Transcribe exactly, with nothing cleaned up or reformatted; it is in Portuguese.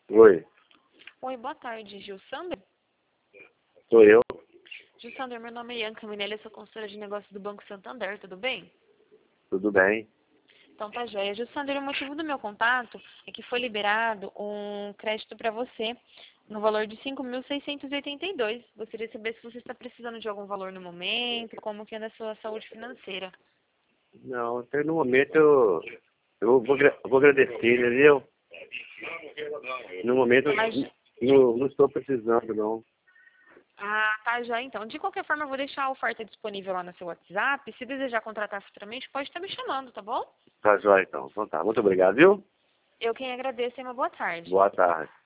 Oi, Oi, boa tarde, Gil Sander. sou eu. Gil Sander, meu nome é Ianca Minelli, eu sou consultora de negócios do Banco Santander, tudo bem? Tudo bem? Então tá joia. Gil Sander, o motivo do meu contato é que foi liberado um crédito para você no valor de cinco mil seiscentos e oitenta e dois. Gostaria de saber se você está precisando de algum valor no momento, como que anda a sua saúde financeira. Não, até no momento eu, eu vou, gra- vou agradecer, entendeu? No momento eu Mas, não, não estou precisando, não. ah, tá joia então. De qualquer forma, eu vou deixar a oferta disponível lá no seu WhatsApp. Se desejar contratar futuramente, pode estar me chamando, tá bom? Tá jóia, então. Então tá. Muito obrigado, viu? Eu quem agradeço e uma boa tarde. Boa tarde.